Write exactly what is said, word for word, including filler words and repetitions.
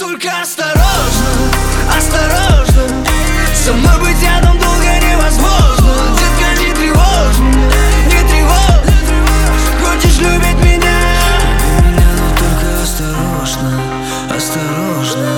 только осторожно, осторожно. Со мной быть рядом долго невозможно. Детка, не тревожь меня, не тревожь. Хочешь любить меня? Люби меня, но только осторожно, осторожно.